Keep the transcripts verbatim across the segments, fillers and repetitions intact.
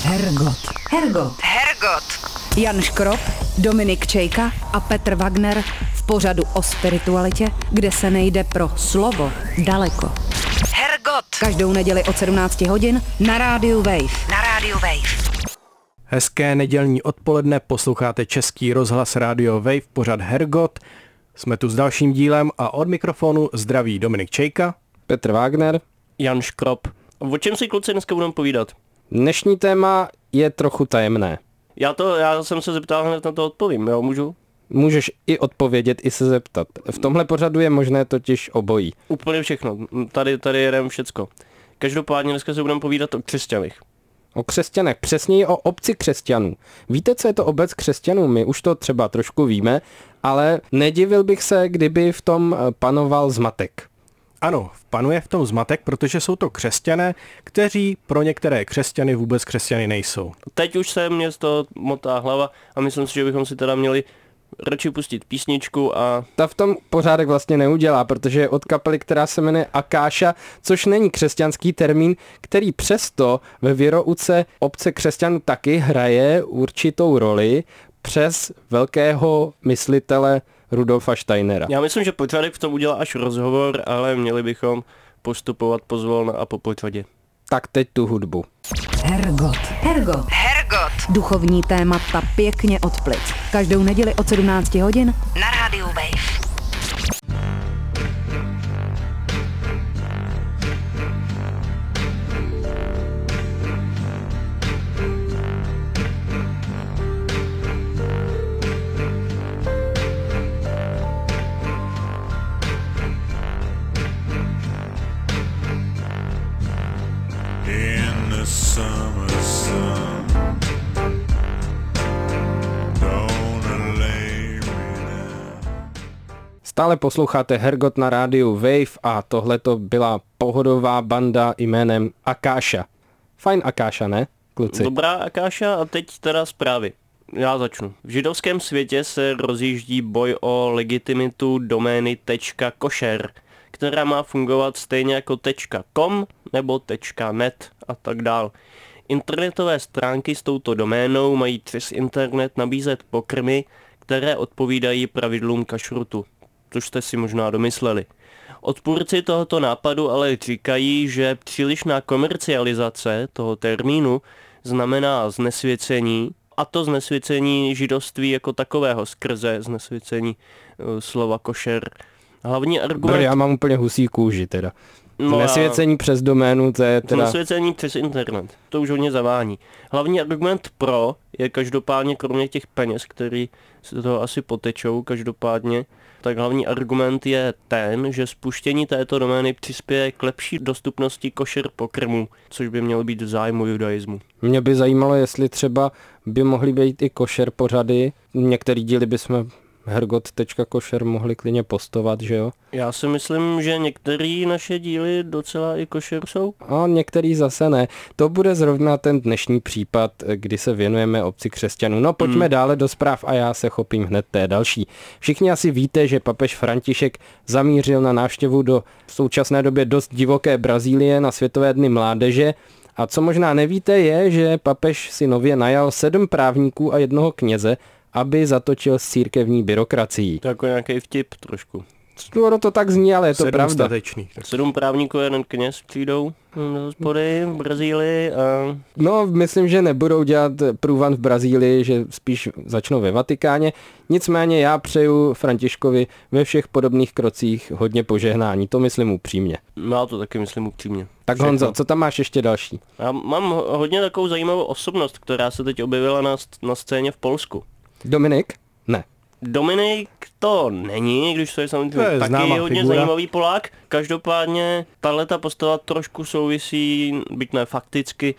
Hergot. Hergot. Hergot. Jan Škrop, Dominik Čejka a Petr Wagner v pořadu o spiritualitě, kde se nejde pro slovo daleko. Hergot. Každou neděli od sedmnáct hodin na rádiu Wave. Na rádiu Wave. Hezké nedělní odpoledne, posloucháte Český rozhlas Radio Wave, pořad Hergot. Jsme tu s dalším dílem a od mikrofonu zdraví Dominik Čejka, Petr Wagner, Jan Škrop. O čem si kluci dneska budeme povídat? Dnešní téma je trochu tajemné. Já to, já jsem se zeptal, hned na to odpovím, jo, můžu? Můžeš i odpovědět, i se zeptat. V tomhle pořadu je možné totiž obojí. Úplně všechno, tady, tady jedeme všecko. Každopádně dneska se budeme povídat o křesťanech. O křesťanech, přesněji o obci křesťanů. Víte, co je to obec křesťanů? My už to třeba trošku víme, ale nedivil bych se, kdyby v tom panoval zmatek. Ano, panuje v tom zmatek, protože jsou to křesťané, kteří pro některé křesťany vůbec křesťany nejsou. Teď už se mě z toho motá hlava a myslím si, že bychom si teda měli radši pustit písničku a... Ta v tom pořádek vlastně neudělá, protože je od kapely, která se jmenuje Akáša, což není křesťanský termín, který přesto ve věrouce obce křesťanů taky hraje určitou roli přes velkého myslitele Rudolfa Steinera. Já myslím, že pořádek v tom udělá až rozhovor, ale měli bychom postupovat pozvolna a po pořadě. Tak teď tu hudbu. Hergot. Hergot. Hergot. Duchovní témata pěkně od plic. Každou neděli od sedmnáct hodin Na rádiu Wave. In the summer sun, don't lay me down. Stále posloucháte Hergot na rádiu Wave a tohle to byla pohodová banda jménem Akáša. Fajn Akáša, ne, kluci? Dobrá Akáša a teď teda zprávy. Já začnu. V židovském světě se rozjíždí boj o legitimitu domény .kosher, která má fungovat stejně jako .com nebo .net a tak dál. Internetové stránky s touto doménou mají přes internet nabízet pokrmy, které odpovídají pravidlům kašrutu, což jste si možná domysleli. Odpůrci tohoto nápadu ale říkají, že přílišná komercializace toho termínu znamená znesvěcení, a to znesvěcení židovství jako takového skrze znesvěcení uh, slova košer. Hlavní argument... Br, já mám úplně husí kůži teda. No Nesvěcení přes doménu, to je teda... Znesvěcení přes internet, to už hodně zavání. Hlavní argument pro je každopádně, kromě těch peněz, který se toho asi potečou každopádně, tak hlavní argument je ten, že spuštění této domény přispěje k lepší dostupnosti košer pokrmů, což by mělo být v zájmu judaismu. Mě by zajímalo, jestli třeba by mohly být i košer pořady. Některý díly bychom hergot tečka kosher mohli klidně postovat, že jo? Já si myslím, že některé naše díly docela i košer jsou. A některý zase ne. To bude zrovna ten dnešní případ, kdy se věnujeme obci křesťanů. No pojďme hmm. dále do zpráv a já se chopím hned té další. Všichni asi víte, že papež František zamířil na návštěvu do v současné době dost divoké Brazílie na Světové dny mládeže. A co možná nevíte je, že papež si nově najal sedm právníků a jednoho kněze, aby zatočil s církevní byrokracií. To jako nějaký vtip trošku. No to tak zní, ale je to Sedm pravda. statečný. Sedm právníků a jeden kněz přijdou do hospody v Brazílii a... No, myslím, že nebudou dělat průvan v Brazílii, že spíš začnou ve Vatikáně. Nicméně já přeju Františkovi ve všech podobných krocích hodně požehnání, to myslím upřímně. Já to taky myslím upřímně. Tak Všechno. Honzo, co tam máš ještě další? Já mám hodně takovou zajímavou osobnost, která se teď objevila na, na scéně v Polsku. Dominik? Ne. Dominik to není, když to je samozřejmě to je taky hodně figura. zajímavý Polák. Každopádně tahleta postava trošku souvisí, byť ne fakticky,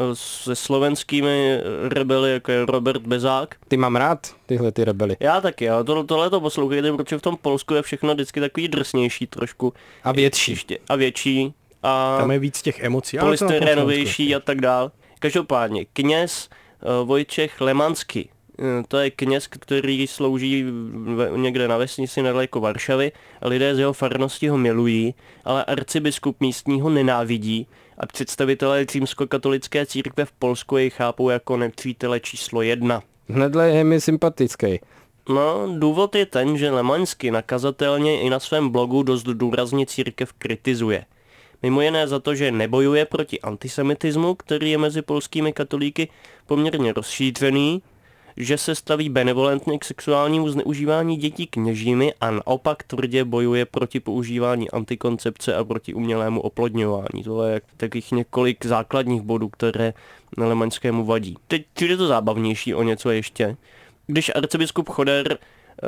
se slovenskými rebeli, jako je Robert Bezák. Ty mám rád, tyhle ty rebely. Já taky, ale to, tohle to poslouchejte, protože v tom Polsku je všechno vždycky takový drsnější trošku. A větší. Ještě, a větší. A Tam je víc těch emocí. ale to na tom polystyrenovější Slovensku. a tak dál. Každopádně, kněz uh, Vojtěch Lemansky, uh, to je kněz, který slouží v, někde na vesnici nedaleko Varšavy. Lidé z jeho farnosti ho milují, ale arcibiskup místní ho nenávidí a představitelé římskokatolické církve v Polsku jej chápou jako nepřítele číslo jedna. Hnedle je mi sympatický. No, důvod je ten, že Lemaňský nakazatelně i na svém blogu dost důrazně církev kritizuje. Mimo jiné za to, že nebojuje proti antisemitismu, který je mezi polskými katolíky poměrně rozšířený, že se staví benevolentně k sexuálnímu zneužívání dětí kněžími a naopak tvrdě bojuje proti používání antikoncepce a proti umělému oplodňování. Tohle je takových několik základních bodů, které Lemaňskému vadí. Teď je to zábavnější o něco ještě. Když arcibiskup Choder,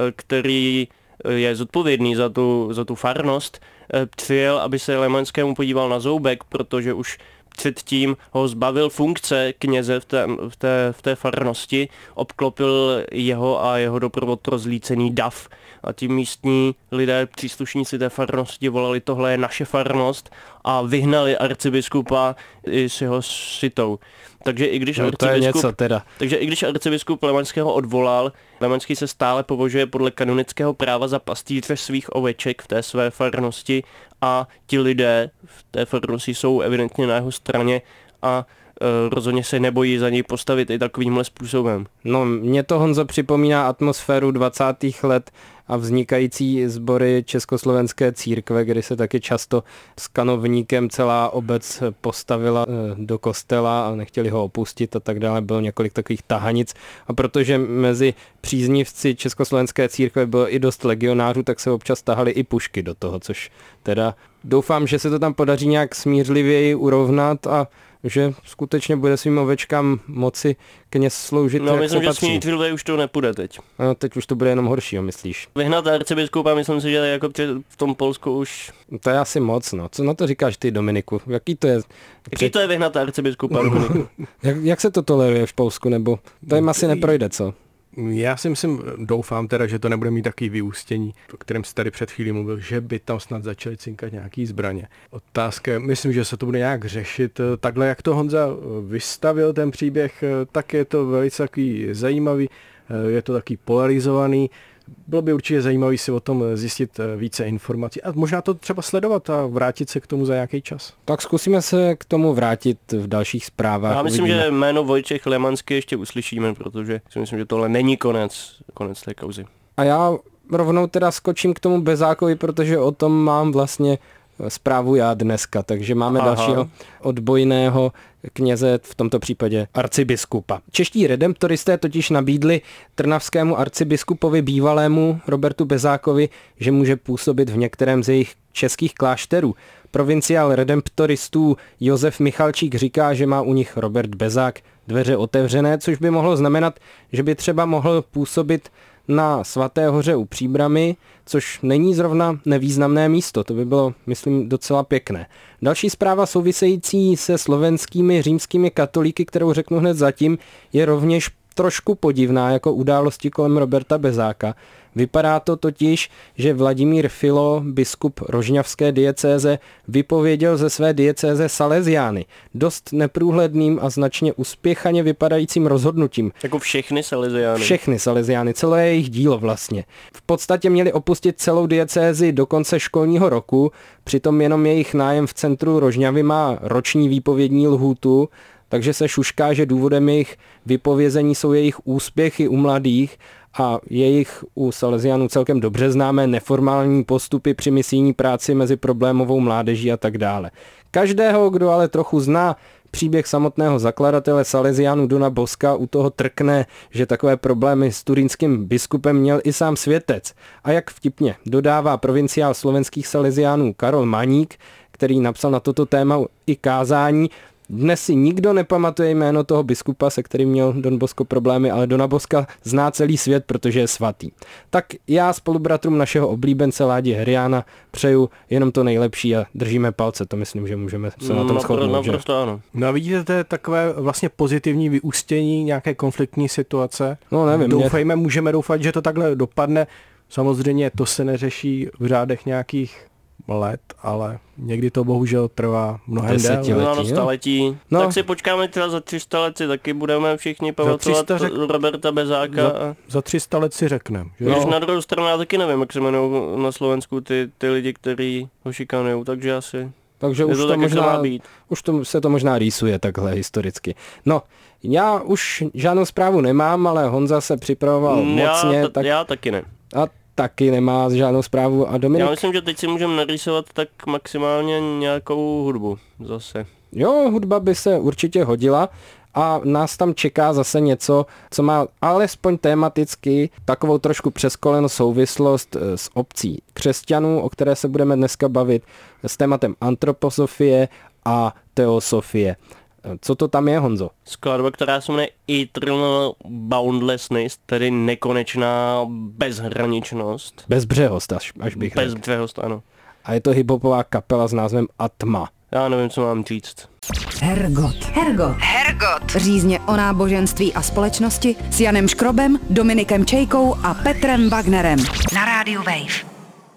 který je zodpovědný za tu, za tu farnost, přijel, aby se Lemaňskému podíval na zoubek, protože už předtím ho zbavil funkce kněze v té, v té, v té farnosti, obklopil jeho a jeho doprovod rozlícený dav. A ti místní lidé, příslušníci té farnosti volali, tohle je naše farnost a vyhnali arcibiskupa i s jeho svitou. Takže i když no, arcibiskup, něco teda. takže i když arcibiskup Lemaňského odvolal, Lemaňský se stále považuje podle kanonického práva za pastýře svých oveček v té své farnosti a ti lidé v té farnosti jsou evidentně na jeho straně a e, rozhodně se nebojí za něj postavit i takovýmhle způsobem. No, mě to, Honzo, připomíná atmosféru dvacátých let a vznikající sbory Československé církve, kdy se taky často s kanovníkem celá obec postavila do kostela a nechtěli ho opustit a tak dále. Bylo několik takových tahanic a protože mezi příznivci Československé církve bylo i dost legionářů, tak se občas tahali i pušky do toho, což teda doufám, že se to tam podaří nějak smířlivěji urovnat a že skutečně bude svým ovečkám moci kněz sloužit, no, jak myslím, se že patří. smířlivě už to nepůjde teď. No, teď už to bude jenom horšího, myslíš? Vyhnat arcibiskupa, myslím si, že jako v tom Polsku už... To je asi moc, no. Co na to říkáš ty, Dominiku? Jaký to je? Jaký Před... to je vyhnat arcibiskupa, Dominiku? jak, jak se to toleruje v Polsku, nebo to jim asi neprojde, co? Já si myslím, doufám teda, že to nebude mít takový vyústění, o kterém jsi tady před chvílí mluvil, že by tam snad začaly cinkat nějaký zbraně. Otázka, myslím, že se to bude nějak řešit. Takhle, jak to Honza vystavil ten příběh, tak je to velice takový zajímavý, je to takový polarizovaný. Bylo by určitě zajímavé si o tom zjistit více informací a možná to třeba sledovat a vrátit se k tomu za nějaký čas. Tak zkusíme se k tomu vrátit v dalších zprávách. Já myslím, uvidíme. že jméno Vojtěch Lemaňský ještě uslyšíme, protože si myslím, že tohle není konec, konec té kauzy. A já rovnou teda skočím k tomu Bezákovi, protože o tom mám vlastně zprávu já dneska, takže máme Aha. dalšího odbojného kněze, v tomto případě arcibiskupa. Čeští redemptoristé totiž nabídli trnavskému arcibiskupovi bývalému Robertu Bezákovi, že může působit v některém z jejich českých klášterů. Provinciál redemptoristů Josef Michalčík říká, že má u nich Robert Bezák dveře otevřené, což by mohlo znamenat, že by třeba mohl působit na Svaté hoře u Příbramy, což není zrovna nevýznamné místo. To by bylo, myslím, docela pěkné. Další zpráva související se slovenskými římskými katolíky, kterou řeknu hned zatím, je rovněž trošku podivná jako události kolem Roberta Bezáka. Vypadá to totiž, že Vladimír Filo, biskup rožňavské diecéze, vypověděl ze své diecéze Salesiány. Dost neprůhledným a značně uspěchaně vypadajícím rozhodnutím. Jako všechny Salesiány. Všechny Salesiány, celé jejich dílo vlastně. V podstatě měli opustit celou diecézi do konce školního roku, přitom jenom jejich nájem v centru Rožňavy má roční výpovědní lhůtu, takže se šušká, že důvodem jejich vypovězení jsou jejich úspěchy u mladých a jejich u Salesiánů celkem dobře známé neformální postupy při misijní práci mezi problémovou mládeží a tak dále. Každého, kdo ale trochu zná příběh samotného zakladatele Salesiánů Dona Boska, u toho trkne, že takové problémy s turínským biskupem měl i sám světec. A jak vtipně dodává provinciál slovenských Salesiánů Karol Maník, který napsal na toto téma i kázání, dnes si nikdo nepamatuje jméno toho biskupa, se kterým měl Don Bosco problémy, ale Dona Boska zná celý svět, protože je svatý. Tak já spolubratrům našeho oblíbence Ládi Heriána přeju jenom to nejlepší a držíme palce. To myslím, že můžeme se na tom no, shodnout. Naprosto ano. No a vidíte, to je takové vlastně pozitivní vyústění nějaké konfliktní situace. No nevím. Doufejme, mě... můžeme doufat, že to takhle dopadne. Samozřejmě to se neřeší v řádech nějakých let, ale někdy to bohužel trvá mnohem déle. No, no, staletí. No. Tak si počkáme třeba za tři sta let, si taky budeme všichni pamatovat řek... Roberta Bezáka. Za, a... za tři sta let si řekneme. No. Na druhou stranu já taky nevím, jak se jmenují na Slovensku ty, ty lidi, kteří ho šikanujou, takže asi... Takže Je už to to, tak, jak to má možná, být. už to se to možná rýsuje takhle historicky. No, já už žádnou zprávu nemám, ale Honza se připravoval Mm, já, mocně, ta, tak já taky ne. a taky nemá žádnou zprávu. A Dominik, Já myslím, že teď si můžeme narýsovat tak maximálně nějakou hudbu zase. jo, hudba by se určitě hodila a nás tam čeká zase něco, co má alespoň tematicky takovou trošku přeskolenou souvislost eh, s obcí křesťanů, o které se budeme dneska bavit, s tématem antroposofie a teosofie. Eh, Co to tam je, Honzo? Skladba, která se jmenuje Eternal Boundlessness, tedy nekonečná bezhraničnost. Bezbřehost, až, až bych řekl. Bezbřehost, ano. A je to hiphopová kapela s názvem Atma. Já nevím, co mám říct. Hergot. Hergot. Hergot. Řízně o náboženství a společnosti s Janem Škrobem, Dominikem Čejkou a Petrem Wagnerem. Na rádiu Wave.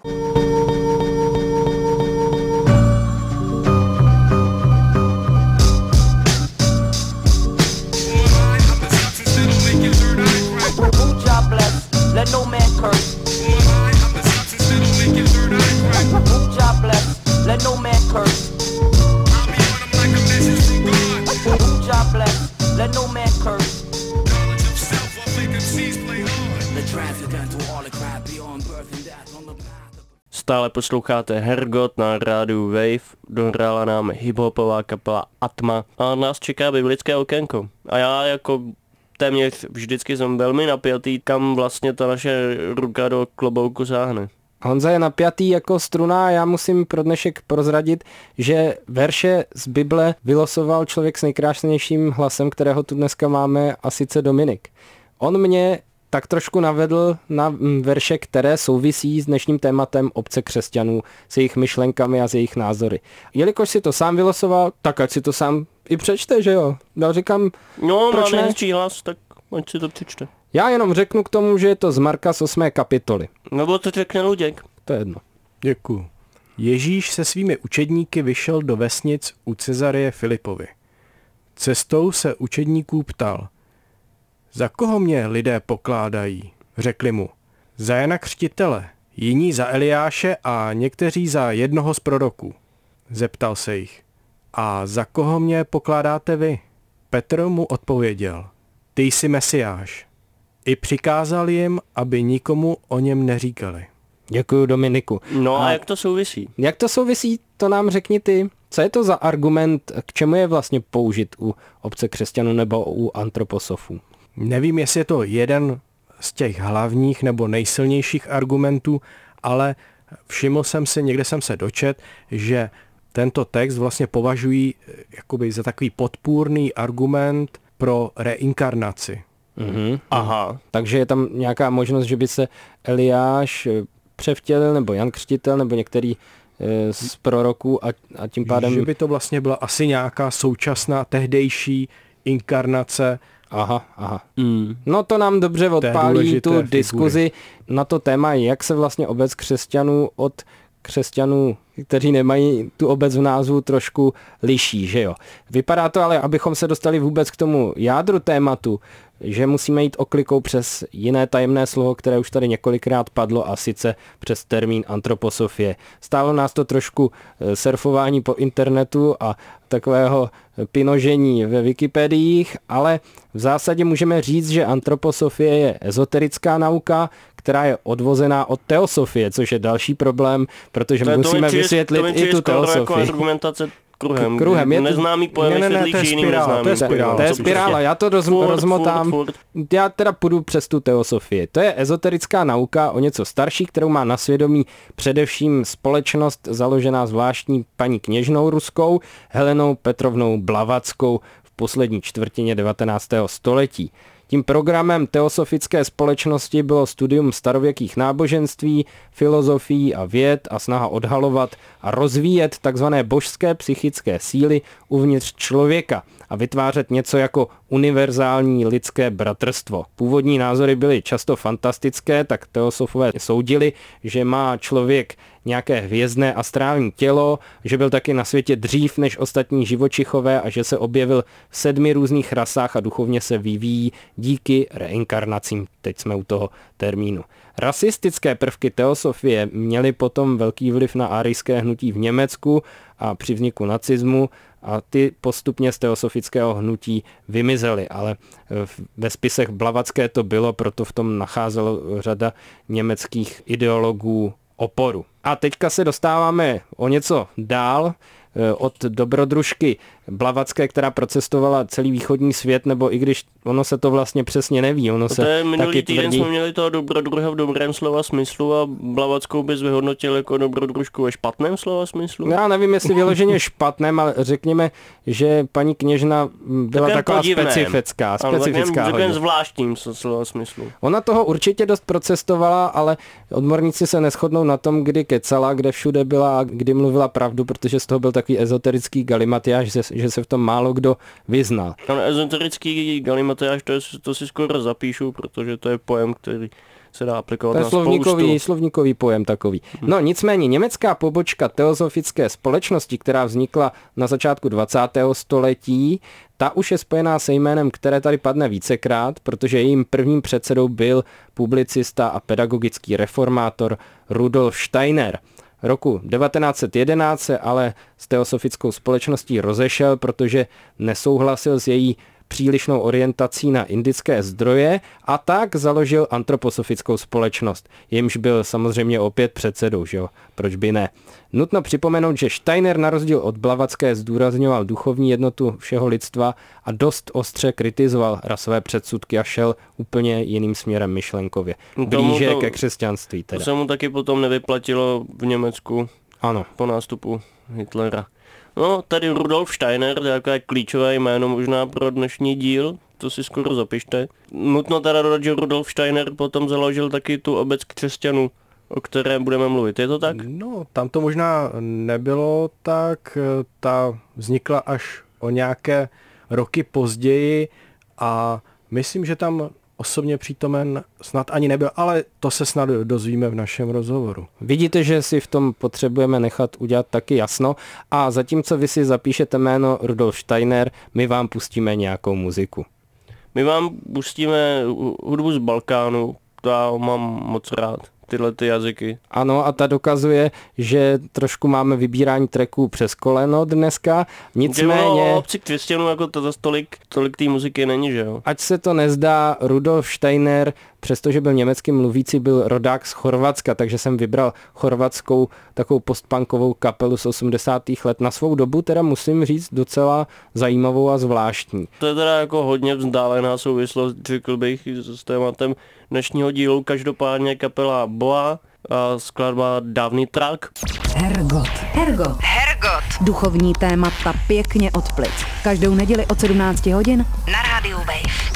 Who job blessed, let no man curse. Who job blessed, let no man curse. Who job blessed, let no man curse. Stále posloucháte Hergot na rádiu Wave, dohrála nám hiphopová kapela Atma a nás čeká biblické okénko. A já jako téměř vždycky jsem velmi napjatý, kam vlastně ta naše ruka do klobouku sáhne. Honza je napjatý jako struna a já musím pro dnešek prozradit, že verše z Bible vylosoval člověk s nejkrásnějším hlasem, kterého tu dneska máme, a sice Dominik. On mě tak trošku navedl na verše, které souvisí s dnešním tématem obce křesťanů, s jejich myšlenkami a s jejich názory. Jelikož si to sám vylosoval, tak ať si to sám i přečte, že jo? Já říkám, No, proč má ne? nejhezčí hlas, tak ať si to přečte. Já jenom řeknu k tomu, že je to z Marka z osmé kapitoly. Nebo to řekne Luděk. To je jedno. Děkuju. Ježíš se svými učedníky vyšel do vesnic u Cezareje Filipovy. Cestou se učedníků ptal: Za koho mě lidé pokládají? Řekli mu: Za Jana Křtitele, jiní za Eliáše a někteří za jednoho z proroků. Zeptal se jich: A za koho mě pokládáte vy? Petr mu odpověděl: Ty jsi Mesiáš. I přikázal jim, aby nikomu o něm neříkali. Děkuju, Dominiku. No a, A- jak to souvisí? Jak to souvisí, to nám řekni ty. Co je to za argument, k čemu je vlastně použit u obce křesťanů nebo u antroposofů? Nevím, jestli je to jeden z těch hlavních nebo nejsilnějších argumentů, ale všiml jsem si, někde jsem se dočet, že tento text vlastně považují jakoby za takový podpůrný argument pro reinkarnaci. Mhm. Aha. Takže je tam nějaká možnost, že by se Eliáš eh, převtělil, nebo Jan Křtitel, nebo některý eh, z proroků a, a tím pádem... Že by to vlastně byla asi nějaká současná tehdejší inkarnace. Aha, aha. Mm. No to nám dobře odpálí důležité tu figury. diskuzi na to téma, jak se vlastně obec křesťanů od křesťanů, kteří nemají tu obec v názvu, trošku liší, že jo. Vypadá to ale, abychom se dostali vůbec k tomu jádru tématu, že musíme jít oklikou přes jiné tajemné slovo, které už tady několikrát padlo, a sice přes termín antroposofie. Stálo nás to trošku eh, surfování po internetu a takového pinožení ve Wikipediích, ale v zásadě můžeme říct, že antroposofie je ezoterická nauka, která je odvozená od teosofie, což je další problém, protože To je- to mi musíme přijde- vysvětlit to mi i přijde tu skoro jako teosofii. argumentace kruhem. Kruhem, je to- Neznámý pojem Ne, ne, ne, vysvětlí to je jiným spirála, neznámým. to je spirála. To je Co spirála, prostě? já to roz, Furt, rozmotám. furt, furt. Já teda půjdu přes tu teosofii. To je ezoterická nauka o něco starší, kterou má na svědomí především společnost založená zvláštní paní kněžnou ruskou Helenou Petrovnou Blavackou v poslední čtvrtině devatenáctého století. Tím programem teosofické společnosti bylo studium starověkých náboženství, filozofií a věd a snaha odhalovat a rozvíjet takzvané božské psychické síly uvnitř člověka a vytvářet něco jako univerzální lidské bratrstvo. Původní názory byly často fantastické, tak teosofové soudili, že má člověk nějaké hvězdné astrální tělo, že byl taky na světě dřív než ostatní živočichové a že se objevil v sedmi různých rasách a duchovně se vyvíjí díky reinkarnacím. Teď jsme u toho termínu. Rasistické prvky teosofie měly potom velký vliv na árijské hnutí v Německu a při vzniku nacismu a ty postupně z teosofického hnutí vymizely, ale ve spisech Blavatské to bylo, proto v tom nacházelo řada německých ideologů oporu. A teďka se dostáváme o něco dál od dobrodružky Blavatské, která procestovala celý východní svět, nebo i když ono se to vlastně přesně neví. Ono se to je minulý taky týden tvrdí... jsme měli toho dobrodruha v dobrém slova smyslu a Blavatskou bys vyhodnotil jako dobrodružku ve špatném slova smyslu. Já nevím, jestli vyloženě špatném, ale řekněme, že paní kněžna byla Takovém taková podivném. specifická. Ano, specifická takovém zvláštním slova smyslu. Ona toho určitě dost procestovala, ale odborníci se neshodnou na tom, kdy kecala, kde všude byla a kdy mluvila pravdu, protože z toho byl takový ezoterický galimatiáš, že, že se v tom málo kdo vyznal. Ano, ezoterický galimatiáš, to, je, to si skoro zapíšu, protože to je pojem, který se dá aplikovat to je na slovníkový, spoustu. slovníkový pojem takový. No nicméně německá pobočka teosofické společnosti, která vznikla na začátku dvacátého století, ta už je spojená se jménem, které tady padne vícekrát, protože jejím prvním předsedou byl publicista a pedagogický reformátor Rudolf Steiner. Roku devatenáct set jedenáct se ale s teosofickou společností rozešel, protože nesouhlasil s její přílišnou orientací na indické zdroje a tak založil antroposofickou společnost, jimž byl samozřejmě opět předsedou, že jo? Proč by ne? Nutno připomenout, že Steiner na rozdíl od Blavatské zdůrazňoval duchovní jednotu všeho lidstva a dost ostře kritizoval rasové předsudky a šel úplně jiným směrem myšlenkově. Blíže to, ke křesťanství teda. To se mu taky potom nevyplatilo v Německu. Ano. Po nástupu Hitlera. No, tady Rudolf Steiner, to je takové klíčové jméno možná pro dnešní díl, to si skoro zapište. Nutno teda dodat, že Rudolf Steiner potom založil taky tu obec křesťanů, o které budeme mluvit. Je to tak? No, tam to možná nebylo tak, ta vznikla až o nějaké roky později a myslím, že tam osobně přítomen snad ani nebyl, ale to se snad dozvíme v našem rozhovoru. Vidíte, že si v tom potřebujeme nechat udělat taky jasno a zatímco vy si zapíšete jméno Rudolf Steiner, my vám pustíme nějakou muziku. My vám pustíme hudbu z Balkánu, to já mám moc rád. Tyhle ty jazyky. Ano, a ta dokazuje, že trošku máme vybírání tracků přes koleno dneska, nicméně... O obci křesťanů jako to tolik, tolik té muziky není, že jo? Ať se to nezdá, Rudolf Steiner, přestože byl německy mluvící, byl rodák z Chorvatska, takže jsem vybral chorvatskou takovou postpunkovou kapelu z osmdesátých let. Na svou dobu teda musím říct docela zajímavou a zvláštní. To je teda jako hodně vzdálená souvislost, řekl bych, s tématem dnešního dílu. Každopádně kapela Boa a skladba Dávný trak. Hergot. Hergot. Hergot Duchovní témata pěkně od plic. Každou neděli od sedmnácti hodin na rádiu Wave.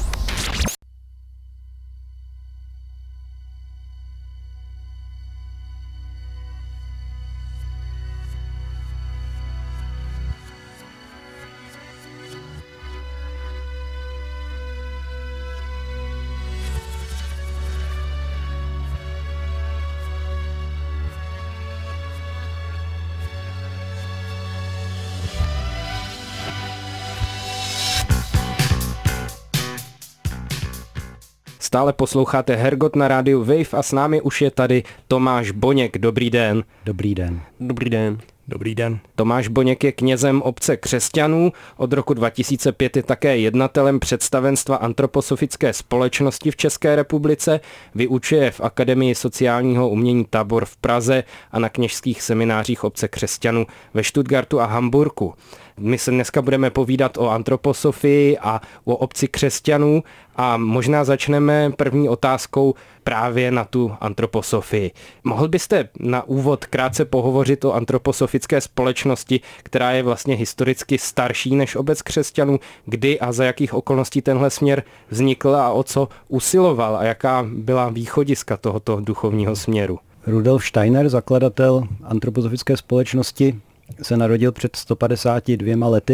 Stále posloucháte Hergot na rádiu Wave a s námi už je tady Tomáš Boněk. Dobrý den. Dobrý den. Dobrý den. Dobrý den. Tomáš Boněk je knězem obce křesťanů, od roku dva tisíce pět je také jednatelem představenstva antroposofické společnosti v České republice, vyučuje v Akademii sociálního umění Tábor v Praze a na kněžských seminářích obce křesťanů ve Stuttgartu a Hamburku. My se dneska budeme povídat o antroposofii a o obci křesťanů a možná začneme první otázkou právě na tu antroposofii. Mohl byste na úvod krátce pohovořit o antroposofické společnosti, která je vlastně historicky starší než obec křesťanů, kdy a za jakých okolností tenhle směr vznikl a o co usiloval a jaká byla východiska tohoto duchovního směru? Rudolf Steiner, zakladatel antroposofické společnosti, se narodil před sto padesáti dvěma lety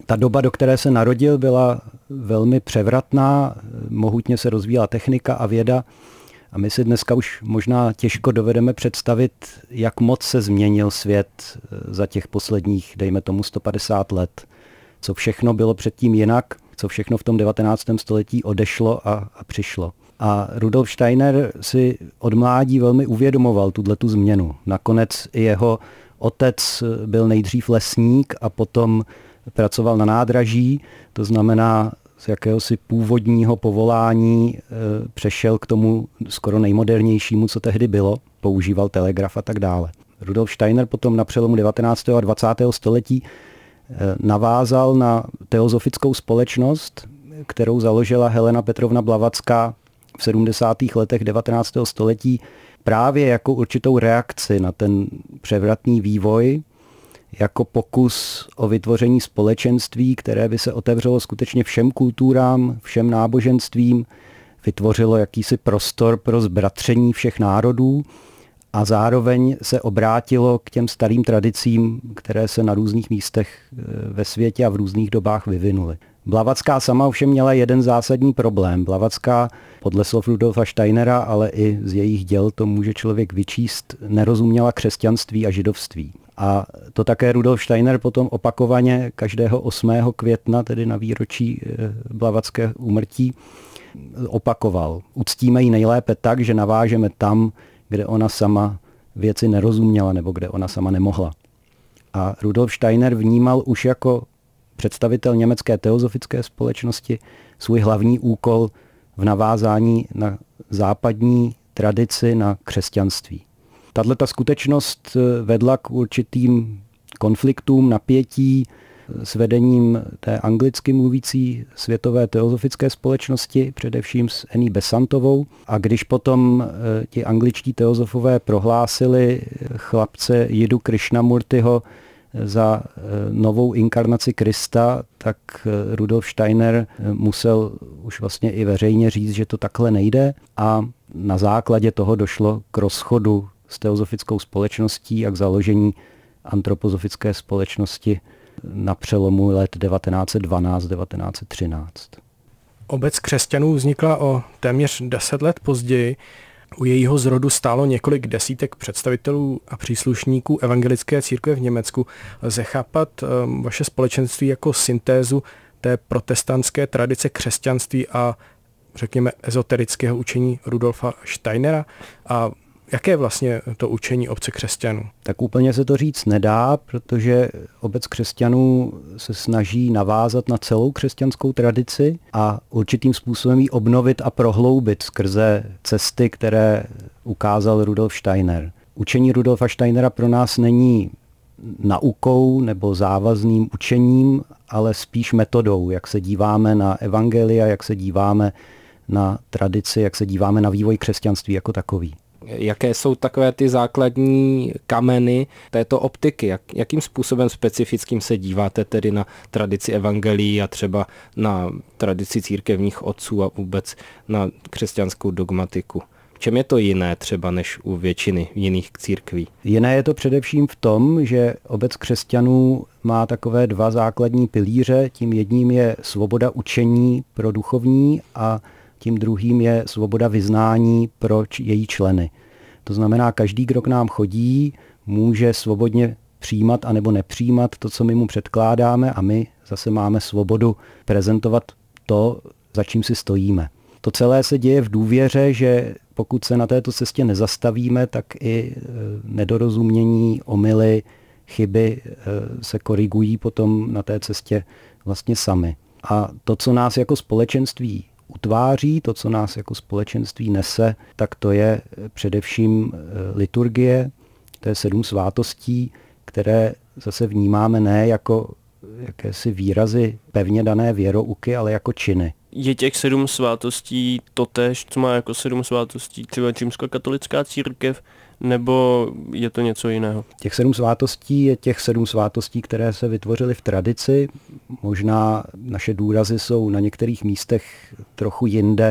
Ta doba, do které se narodil, byla velmi převratná, mohutně se rozvíjela technika a věda a my si dneska už možná těžko dovedeme představit, jak moc se změnil svět za těch posledních, dejme tomu, sto padesát let. Co všechno bylo předtím jinak, co všechno v tom devatenáctém století odešlo a, a přišlo. A Rudolf Steiner si od mládí velmi uvědomoval tuhletu změnu. Nakonec i jeho otec byl nejdřív lesník a potom pracoval na nádraží, to znamená z jakéhosi původního povolání e, přešel k tomu skoro nejmodernějšímu, co tehdy bylo, používal telegraf a tak dále. Rudolf Steiner potom na přelomu devatenáctého a dvacátého století e, navázal na teozofickou společnost, kterou založila Helena Petrovna Blavacká v sedmdesátých letech devatenáctého století právě jako určitou reakci na ten převratný vývoj, jako pokus o vytvoření společenství, které by se otevřelo skutečně všem kulturám, všem náboženstvím, vytvořilo jakýsi prostor pro zbratření všech národů a zároveň se obrátilo k těm starým tradicím, které se na různých místech ve světě a v různých dobách vyvinuly. Blavacká sama ovšem měla jeden zásadní problém. Blavacká podle slov Rudolfa Steinera, ale i z jejich děl to může člověk vyčíst, nerozuměla křesťanství a židovství. A to také Rudolf Steiner potom opakovaně každého osmého května, tedy na výročí Blavacké úmrtí, opakoval. Uctíme ji nejlépe tak, že navážeme tam, kde ona sama věci nerozuměla nebo kde ona sama nemohla. A Rudolf Steiner vnímal už jako představitel německé teozofické společnosti svůj hlavní úkol v navázání na západní tradici, na křesťanství. Tato skutečnost vedla k určitým konfliktům, napětí s vedením té anglicky mluvící světové teozofické společnosti, především s Annie Besantovou. A když potom ti angličtí teozofové prohlásili chlapce Jidu Krishnamurtiho za novou inkarnaci Krista, tak Rudolf Steiner musel už vlastně i veřejně říct, že to takhle nejde a na základě toho došlo k rozchodu s teozofickou společností a k založení antropozofické společnosti na přelomu let devatenáct set dvanáct devatenáct set třináct. Obec křesťanů vznikla o téměř deset let později. U jejího zrodu stálo několik desítek představitelů a příslušníků evangelické církve v Německu. Lze chápat vaše společenství jako syntézu té protestantské tradice křesťanství a řekněme ezoterického učení Rudolfa Steinera? A jaké je vlastně to učení obce křesťanů? Tak úplně se to říct nedá, protože obec křesťanů se snaží navázat na celou křesťanskou tradici a určitým způsobem ji obnovit a prohloubit skrze cesty, které ukázal Rudolf Steiner. Učení Rudolfa Steinera pro nás není naukou nebo závazným učením, ale spíš metodou, jak se díváme na evangelia, jak se díváme na tradici, jak se díváme na vývoj křesťanství jako takový. Jaké jsou takové ty základní kameny této optiky? Jak, jakým způsobem specifickým se díváte tedy na tradici evangelií a třeba na tradici církevních otců a vůbec na křesťanskou dogmatiku? V čem je to jiné třeba než u většiny jiných církví? Jiné je to především v tom, že obec křesťanů má takové dva základní pilíře. Tím jedním je svoboda učení pro duchovní a tím druhým je svoboda vyznání pro její členy. To znamená, každý, kdo k nám chodí, může svobodně přijímat anebo nepřijímat to, co my mu předkládáme a my zase máme svobodu prezentovat to, za čím si stojíme. To celé se děje v důvěře, že pokud se na této cestě nezastavíme, tak i nedorozumění, omyly, chyby se korigují potom na té cestě vlastně sami. A to, co nás jako společenství utváří, to, co nás jako společenství nese, tak to je především liturgie, to je sedm svátostí, které zase vnímáme ne jako jakési výrazy pevně dané věrouky, ale jako činy. Je těch sedm svátostí totéž, co má jako sedm svátostí třeba římskokatolická církev, nebo je to něco jiného? Těch sedm svátostí je těch sedm svátostí, které se vytvořily v tradici. Možná naše důrazy jsou na některých místech trochu jinde,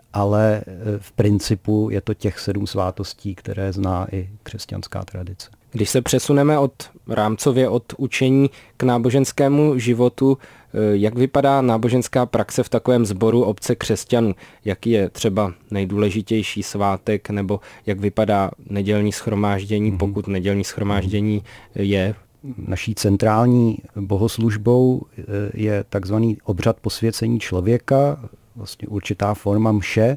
ale v principu je to těch sedm svátostí, které zná i křesťanská tradice. Když se přesuneme od rámcově od učení k náboženskému životu, jak vypadá náboženská praxe v takovém sboru obce křesťanů? Jaký je třeba nejdůležitější svátek, nebo jak vypadá nedělní shromáždění, mm-hmm. pokud nedělní shromáždění je? Naší centrální bohoslužbou je takzvaný obřad posvěcení člověka, vlastně určitá forma mše,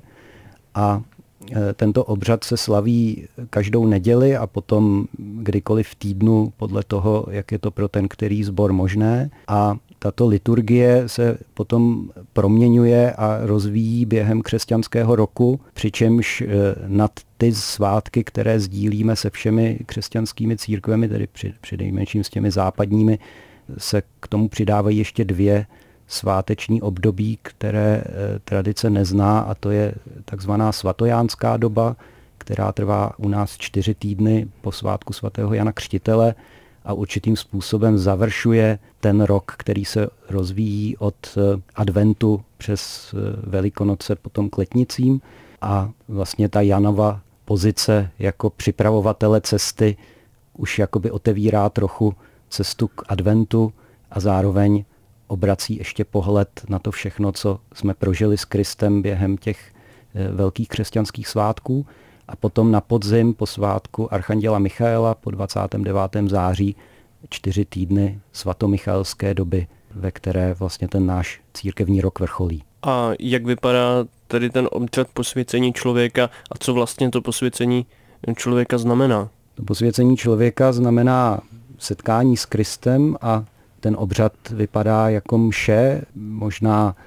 a tento obřad se slaví každou neděli a potom kdykoliv v týdnu podle toho, jak je to pro ten který sbor možné. A tato liturgie se potom proměňuje a rozvíjí během křesťanského roku, přičemž nad ty svátky, které sdílíme se všemi křesťanskými církvemi, tedy předejmenším s těmi západními, se k tomu přidávají ještě dvě sváteční období, které tradice nezná, a to je takzvaná svatojánská doba, která trvá u nás čtyři týdny po svátku svatého Jana Křtitele a určitým způsobem završuje ten rok, který se rozvíjí od adventu přes Velikonoce potom k letnicím, a vlastně ta Janova pozice jako připravovatele cesty už jakoby otevírá trochu cestu k adventu a zároveň obrací ještě pohled na to všechno, co jsme prožili s Kristem během těch velkých křesťanských svátků. A potom na podzim po svátku Archanděla Michaela po dvacátého devátého září čtyři týdny svatomichaelské doby, ve které vlastně ten náš církevní rok vrcholí. A jak vypadá tedy ten obřad posvěcení člověka a co vlastně to posvěcení člověka znamená? To posvěcení člověka znamená setkání s Kristem a ten obřad vypadá jako mše, možná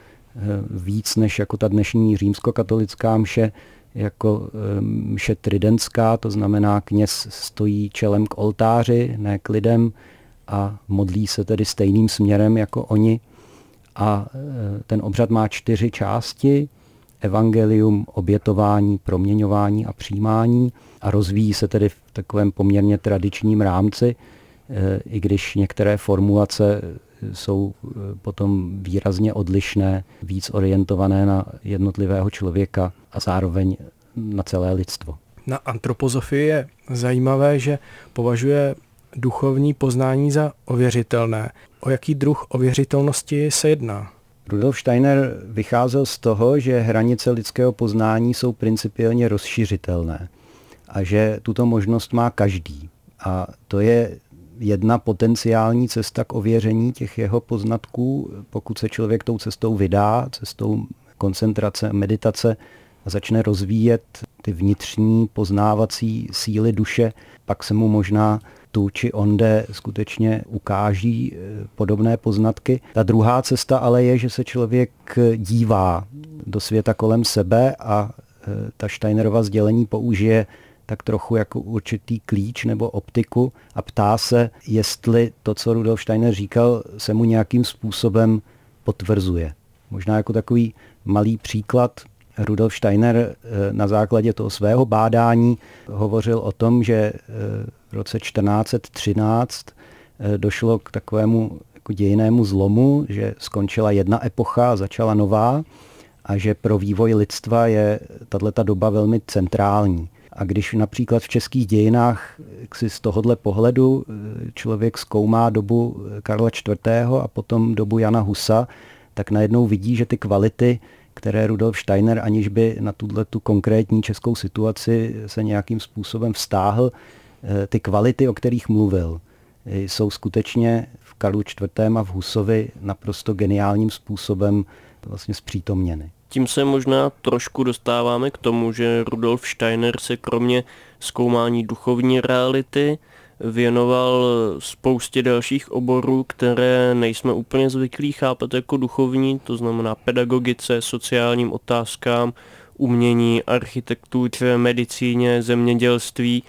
víc než jako ta dnešní římskokatolická mše, jako mše tridentská, to znamená kněz stojí čelem k oltáři, ne k lidem, a modlí se tedy stejným směrem jako oni. A ten obřad má čtyři části: evangelium, obětování, proměňování a přijímání, a rozvíjí se tedy v takovém poměrně tradičním rámci, i když některé formulace jsou potom výrazně odlišné, víc orientované na jednotlivého člověka a zároveň na celé lidstvo. Na antropozofii je zajímavé, že považuje duchovní poznání za ověřitelné. O jaký druh ověřitelnosti se jedná? Rudolf Steiner vycházel z toho, že hranice lidského poznání jsou principiálně rozšiřitelné a že tuto možnost má každý. A to je jedna potenciální cesta k ověření těch jeho poznatků, pokud se člověk tou cestou vydá, cestou koncentrace, meditace, a začne rozvíjet ty vnitřní poznávací síly duše, pak se mu možná tu či onde skutečně ukáží podobné poznatky. Ta druhá cesta ale je, že se člověk dívá do světa kolem sebe a ta Steinerova sdělení použije tak trochu jako určitý klíč nebo optiku a ptá se, jestli to, co Rudolf Steiner říkal, se mu nějakým způsobem potvrzuje. Možná jako takový malý příklad, Rudolf Steiner na základě toho svého bádání hovořil o tom, že v roce čtrnáct set třináct došlo k takovému jako dějinnému zlomu, že skončila jedna epocha a začala nová, a že pro vývoj lidstva je tato doba velmi centrální. A když například v českých dějinách si z tohohle pohledu člověk zkoumá dobu Karla čtvrtého a potom dobu Jana Husa, tak najednou vidí, že ty kvality, které Rudolf Steiner, aniž by na tu konkrétní českou situaci se nějakým způsobem vztáhl, ty kvality, o kterých mluvil, jsou skutečně v Karlu čtvrtém a v Husovi naprosto geniálním způsobem vlastně zpřítomněny. Tím se možná trošku dostáváme k tomu, že Rudolf Steiner se kromě zkoumání duchovní reality věnoval spoustě dalších oborů, které nejsme úplně zvyklí chápat jako duchovní, to znamená pedagogice, sociálním otázkám, umění, architektuře, medicíně, zemědělství.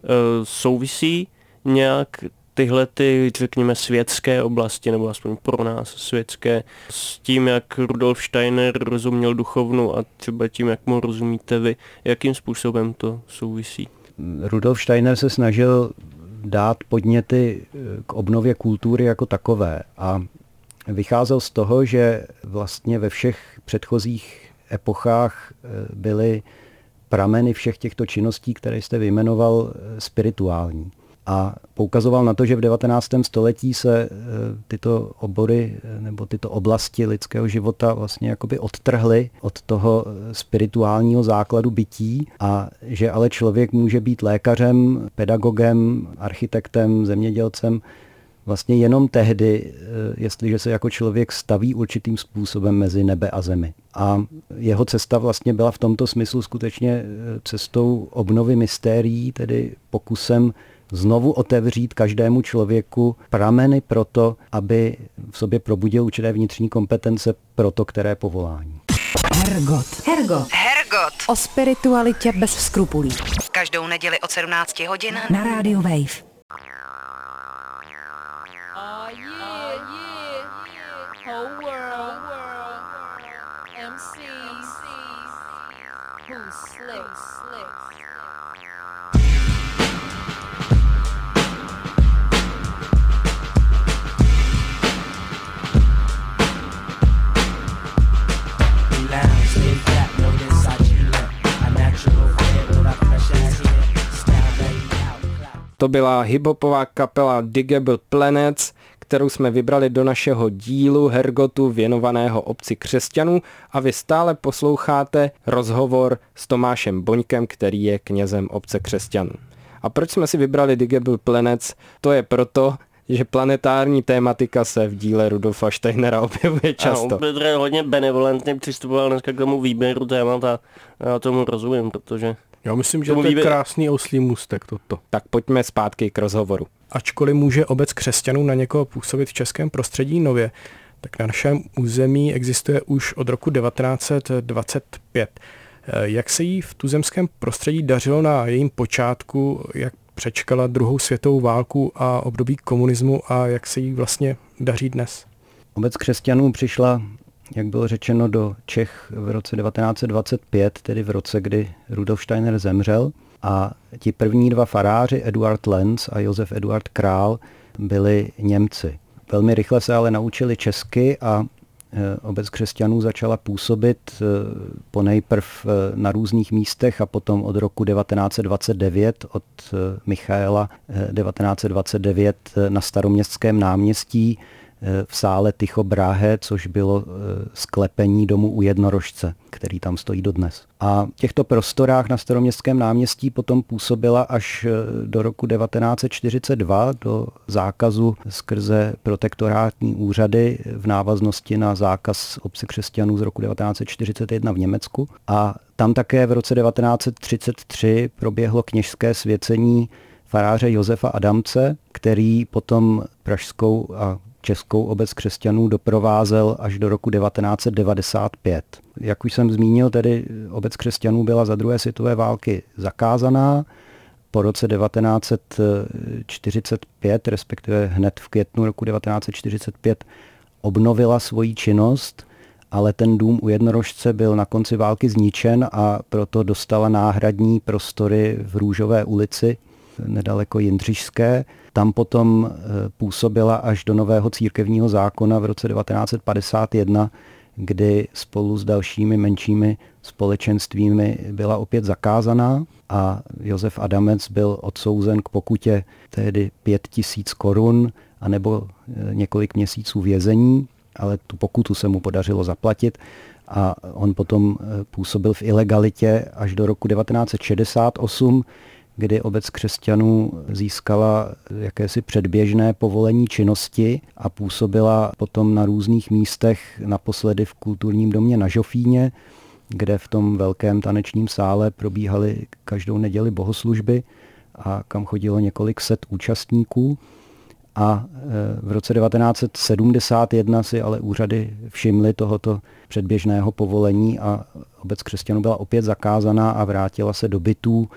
Souvisí nějak tyhle ty, řekněme, světské oblasti, nebo aspoň pro nás světské, s tím, jak Rudolf Steiner rozuměl duchovnu a třeba tím, jak mu rozumíte vy, jakým způsobem to souvisí? Rudolf Steiner se snažil dát podněty k obnově kultury jako takové a vycházel z toho, že vlastně ve všech předchozích epochách byly prameny všech těchto činností, které jste vyjmenoval, spirituální. A poukazoval na to, že v devatenáctém století se tyto obory nebo tyto oblasti lidského života vlastně jakoby odtrhly od toho spirituálního základu bytí a že ale člověk může být lékařem, pedagogem, architektem, zemědělcem vlastně jenom tehdy, jestliže se jako člověk staví určitým způsobem mezi nebe a zemi. A jeho cesta vlastně byla v tomto smyslu skutečně cestou obnovy mystérií, tedy pokusem znovu otevřít každému člověku prameny pro to, aby v sobě probudil určité vnitřní kompetence pro to, které povolání. Hergot. Hergot. Hergot. O spiritualitě bez skrupulí. Každou neděli od sedmnácti hodin Na rádiu Wave. Oh yeah, yeah, whole world, M Cs, who slick, slick. To byla hiphopová kapela Digable Planets, kterou jsme vybrali do našeho dílu Hergotu věnovaného obci křesťanů a vy stále posloucháte rozhovor s Tomášem Boňkem, který je knězem obce křesťanů. A proč jsme si vybrali Digable Planets? To je proto, že planetární tématika se v díle Rudolfa Steinera objevuje často. Ano, Petr hodně benevolentně přistupoval dneska k tomu výběru témat a já tomu rozumím, protože... Já myslím, že to je krásný oslý můstek toto. Tak pojďme zpátky k rozhovoru. Ačkoliv může obec křesťanů na někoho působit v českém prostředí nově, tak na našem území existuje už od roku devatenáct set dvacet pět. Jak se jí v tuzemském prostředí dařilo na jejím počátku, jak přečkala druhou světovou válku a období komunismu a jak se jí vlastně daří dnes? Obec křesťanů přišla, jak bylo řečeno, do Čech v roce devatenáct set dvacet pět, tedy v roce, kdy Rudolf Steiner zemřel. A ti první dva faráři, Eduard Lenz a Josef Eduard Král, byli Němci. Velmi rychle se ale naučili česky a obec křesťanů začala působit ponejprv na různých místech a potom od roku devatenáct set dvacet devět, od Michaela devatenáct set dvacet devět na Staroměstském náměstí v sále Tycho Brahe, což bylo sklepení domu u Jednorožce, který tam stojí dodnes. A v těchto prostorách na Staroměstském náměstí potom působila až do roku devatenáct set čtyřicet dva do zákazu skrze protektorátní úřady v návaznosti na zákaz obce křesťanů z roku devatenáct set čtyřicet jedna v Německu. A tam také v roce devatenáct set třicet tři proběhlo kněžské svěcení faráře Josefa Adamce, který potom pražskou a českou obec křesťanů doprovázel až do roku devatenáct set devadesát pět. Jak už jsem zmínil, tedy obec křesťanů byla za druhé světové války zakázaná. Po roce devatenáct set čtyřicet pět, respektive hned v květnu roku devatenáct set čtyřicet pět, obnovila svoji činnost, ale ten dům u Jednorožce byl na konci války zničen a proto dostala náhradní prostory v Růžové ulici, nedaleko Jindřišské. Tam potom působila až do nového církevního zákona v roce devatenáct set padesát jedna, kdy spolu s dalšími menšími společenstvími byla opět zakázaná a Josef Adamec byl odsouzen k pokutě tehdy pět tisíc korun anebo několik měsíců vězení, ale tu pokutu se mu podařilo zaplatit a on potom působil v ilegalitě až do roku devatenáct set šedesát osm, kdy obec křesťanů získala jakési předběžné povolení činnosti a působila potom na různých místech, naposledy v kulturním domě na Žofíně, kde v tom velkém tanečním sále probíhaly každou neděli bohoslužby a kam chodilo několik set účastníků. A v roce devatenáct set sedmdesát jedna si ale úřady všimly tohoto předběžného povolení a obec křesťanů byla opět zakázaná a vrátila se do bytů,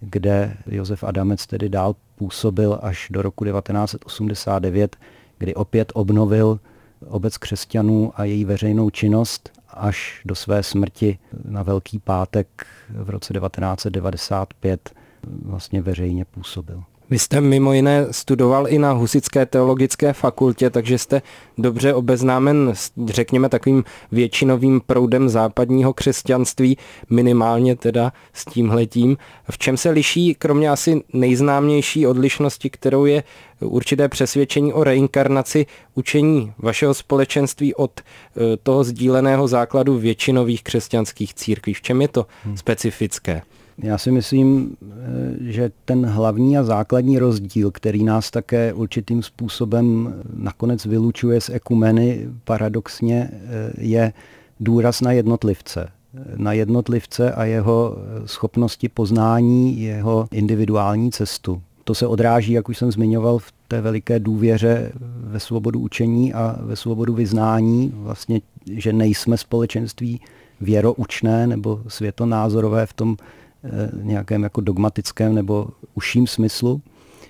kde Josef Adamec tedy dál působil až do roku devatenáct set osmdesát devět, kdy opět obnovil obec křesťanů a její veřejnou činnost až do své smrti na Velký pátek v roce devatenáct set devadesát pět vlastně veřejně působil. Vy jste mimo jiné studoval i na Husitské teologické fakultě, takže jste dobře obeznámen s, řekněme, takovým většinovým proudem západního křesťanství, minimálně teda s tímhletím. V čem se liší, kromě asi nejznámější odlišnosti, kterou je určité přesvědčení o reinkarnaci, učení vašeho společenství od toho sdíleného základu většinových křesťanských církví? V čem je to hmm. specifické? Já si myslím, že ten hlavní a základní rozdíl, který nás také určitým způsobem nakonec vylučuje z ekumeny, paradoxně je důraz na jednotlivce. Na jednotlivce a jeho schopnosti poznání, jeho individuální cestu. To se odráží, jak už jsem zmiňoval, v té veliké důvěře ve svobodu učení a ve svobodu vyznání, vlastně, že nejsme společenství věroučné nebo světonázorové v tom nějakém jako dogmatickém nebo užším smyslu.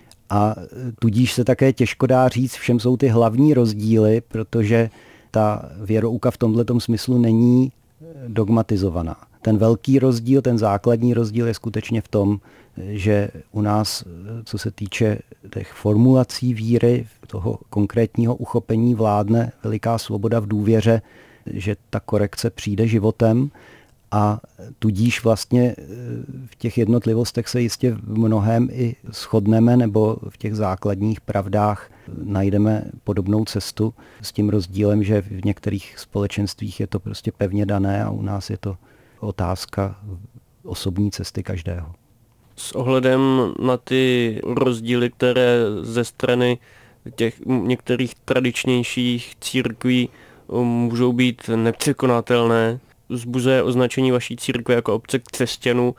A tudíž se také těžko dá říct, v čem jsou ty hlavní rozdíly, protože ta věrouka v tomhletom smyslu není dogmatizovaná. Ten velký rozdíl, ten základní rozdíl je skutečně v tom, že u nás, co se týče těch formulací víry, toho konkrétního uchopení, vládne veliká svoboda v důvěře, že ta korekce přijde životem, a tudíž vlastně v těch jednotlivostech se jistě v mnohém i shodneme, nebo v těch základních pravdách najdeme podobnou cestu s tím rozdílem, že v některých společenstvích je to prostě pevně dané a u nás je to otázka osobní cesty každého. S ohledem na ty rozdíly, které ze strany těch některých tradičnějších církví můžou být nepřekonatelné, vzbuzuje označení vaší církve jako obce křesťanů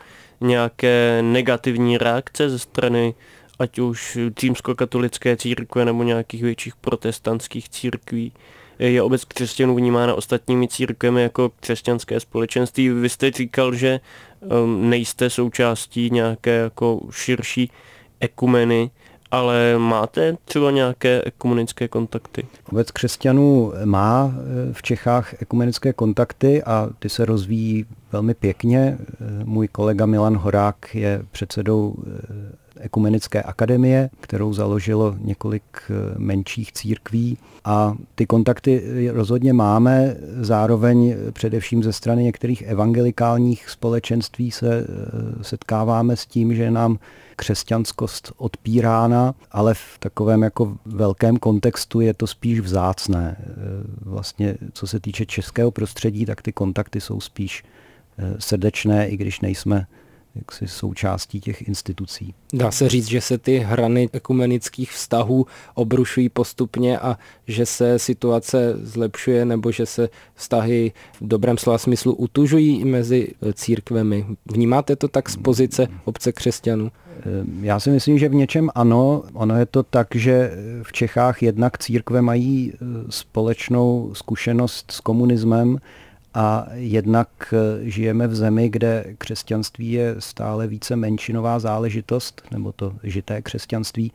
nějaké negativní reakce ze strany ať už římskokatolické církve nebo nějakých větších protestantských církví? Je obec křesťanů vnímána ostatními církvemi jako křesťanské společenství? Vy jste říkal, že um, nejste součástí nějaké jako širší ekumeny, ale máte třeba nějaké ekumenické kontakty? Obec křesťanů má v Čechách ekumenické kontakty a ty se rozvíjí velmi pěkně. Můj kolega Milan Horák je předsedou Ekumenické akademie, kterou založilo několik menších církví, a ty kontakty rozhodně máme. Zároveň především ze strany některých evangelikálních společenství se setkáváme s tím, že nám křesťanskost odpírána, ale v takovém jako velkém kontextu je to spíš vzácné. Vlastně co se týče českého prostředí, tak ty kontakty jsou spíš srdečné, i když nejsme jaksi součástí těch institucí. Dá se říct, že se ty hrany ekumenických vztahů obrušují postupně a že se situace zlepšuje, nebo že se vztahy v dobrém slova smyslu utužují mezi církvemi. Vnímáte to tak z pozice obce křesťanů? Já si myslím, že v něčem ano. Ono je to tak, že v Čechách jednak církve mají společnou zkušenost s komunismem, a jednak žijeme v zemi, kde křesťanství je stále více menšinová záležitost, nebo to žité křesťanství.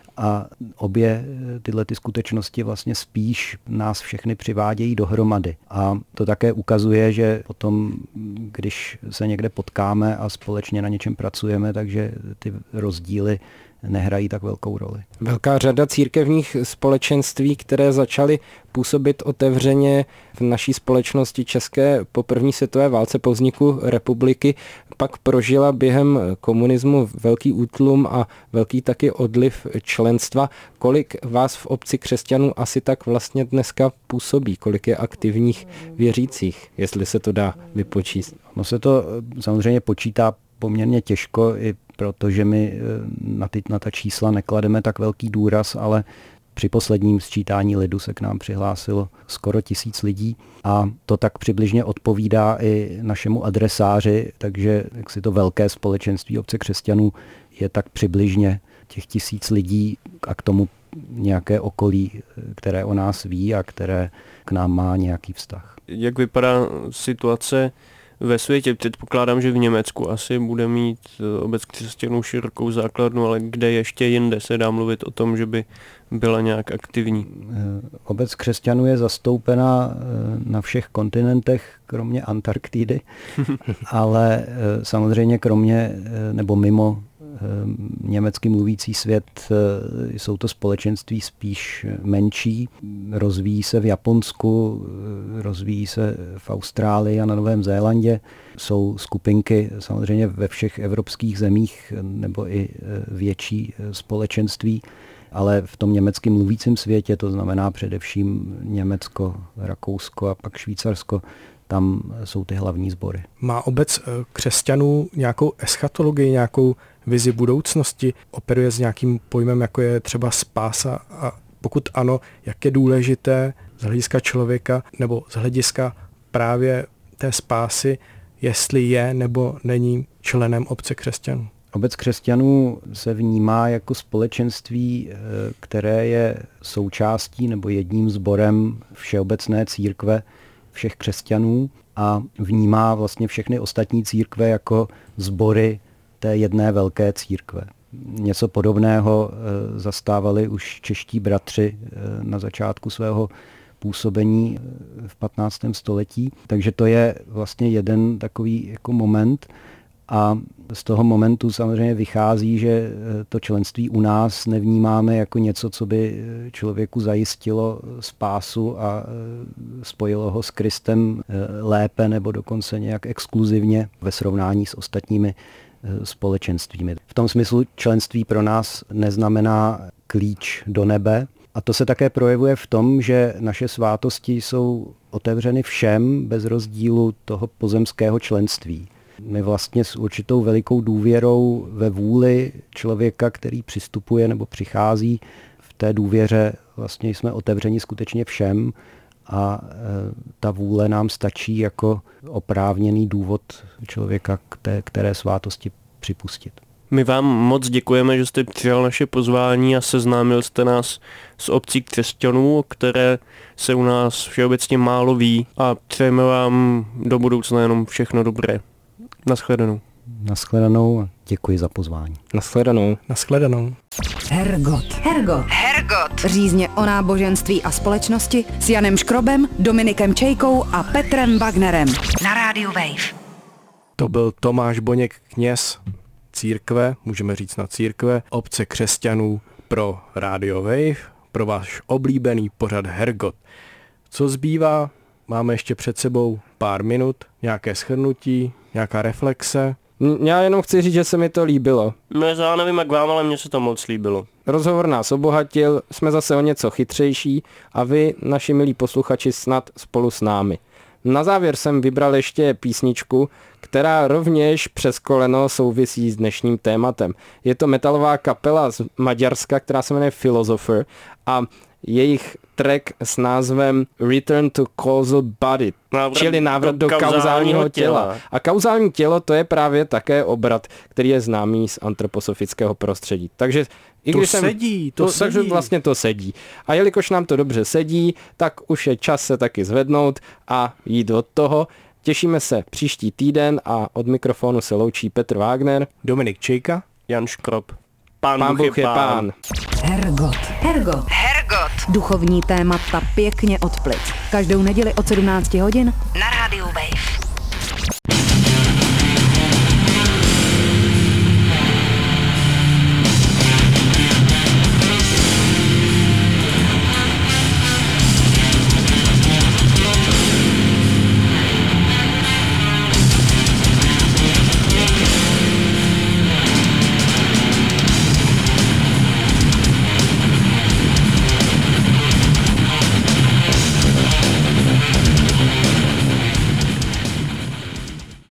A obě tyhle ty skutečnosti vlastně spíš nás všechny přivádějí dohromady. A to také ukazuje, že potom, když se někde potkáme a společně na něčem pracujeme, takže ty rozdíly nehrají tak velkou roli. Velká řada církevních společenství, které začaly působit otevřeně v naší společnosti české po první světové válce, po vzniku republiky, pak prožila během komunismu velký útlum a velký taky odliv členstva. Kolik vás v obci křesťanů asi tak vlastně dneska působí? Kolik je aktivních věřících, jestli se to dá vypočíst? No se to samozřejmě počítá poměrně těžko, i protože my na, ty, na ta čísla neklademe tak velký důraz, ale při posledním sčítání lidu se k nám přihlásilo skoro tisíc lidí a to tak přibližně odpovídá i našemu adresáři, takže jak si to velké společenství obce křesťanů je tak přibližně těch tisíc lidí a k tomu nějaké okolí, které o nás ví a které k nám má nějaký vztah. Jak vypadá situace ve světě? Předpokládám, že v Německu asi bude mít obec křesťanů širokou základnu, ale kde ještě jinde se dá mluvit o tom, že by byla nějak aktivní? Obec křesťanů je zastoupena na všech kontinentech, kromě Antarktidy, ale samozřejmě kromě nebo mimo německy mluvící svět, jsou to společenství spíš menší, rozvíjí se v Japonsku, rozvíjí se v Austrálii a na Novém Zélandě. Jsou skupinky samozřejmě ve všech evropských zemích nebo i větší společenství, ale v tom německy mluvícím světě, to znamená především Německo, Rakousko a pak Švýcarsko, tam jsou ty hlavní sbory. Má obec křesťanů nějakou eschatologii, nějakou vizi budoucnosti? Operuje s nějakým pojmem, jako je třeba spása? A pokud ano, jak je důležité z hlediska člověka nebo z hlediska právě té spásy, jestli je nebo není členem obce křesťanů? Obec křesťanů se vnímá jako společenství, které je součástí nebo jedním sborem všeobecné církve všech křesťanů a vnímá vlastně všechny ostatní církve jako sbory té jedné velké církve. Něco podobného zastávali už čeští bratři na začátku svého působení v patnáctém století. Takže to je vlastně jeden takový jako moment a z toho momentu samozřejmě vychází, že to členství u nás nevnímáme jako něco, co by člověku zajistilo spásu a spojilo ho s Kristem lépe nebo dokonce nějak exkluzivně ve srovnání s ostatními společenstvími. V tom smyslu členství pro nás neznamená klíč do nebe, a to se také projevuje v tom, že naše svátosti jsou otevřeny všem bez rozdílu toho pozemského členství. My vlastně s určitou velikou důvěrou ve vůli člověka, který přistupuje nebo přichází, v té důvěře vlastně jsme otevřeni skutečně všem a ta vůle nám stačí jako oprávněný důvod člověka k té které svátosti připustit. My vám moc děkujeme, že jste přijal naše pozvání a seznámil jste nás s obcí křesťanů, o které se u nás všeobecně málo ví, a přejeme vám do budoucna jenom všechno dobré. Naschledanou. Naschledanou a děkuji za pozvání. Naschledanou. Naschledanou. Hergot. Hergot. Hergot. Řízně o náboženství a společnosti s Janem Škrobem, Dominikem Čejkou a Petrem Wagnerem. Na rádiu Wave. To byl Tomáš Boněk, kněz církve, můžeme říct na církve, obce křesťanů pro Radio Wave, pro váš oblíbený pořad Hergot. Co zbývá? Máme ještě před sebou pár minut, nějaké shrnutí, nějaká reflexe. Já jenom chci říct, že se mi to líbilo. No, já nevím jak vám, ale mně se to moc líbilo. Rozhovor nás obohatil, jsme zase o něco chytřejší a vy, naši milí posluchači, snad spolu s námi. Na závěr jsem vybral ještě písničku, která rovněž přes koleno souvisí s dnešním tématem. Je to metalová kapela z Maďarska, která se jmenuje Philosopher a jejich track s názvem Return to Causal Body, návrat čili návrat do, do kauzálního těla. těla. A kauzální tělo to je právě také obrat, který je známý z antroposofického prostředí. Takže i to když jsem, sedí, to, to sedí. Takže vlastně to sedí. A jelikož nám to dobře sedí, tak už je čas se taky zvednout a jít od toho. Těšíme se příští týden a od mikrofonu se loučí Petr Wagner, Dominik Čejka, Jan Škrob. Pán, pán Bůh je pán. pán. Hergot. Hergot. Hergot. Duchovní témata pěkně od plic. Každou neděli od sedmnácti hodin Na rádiu Wave.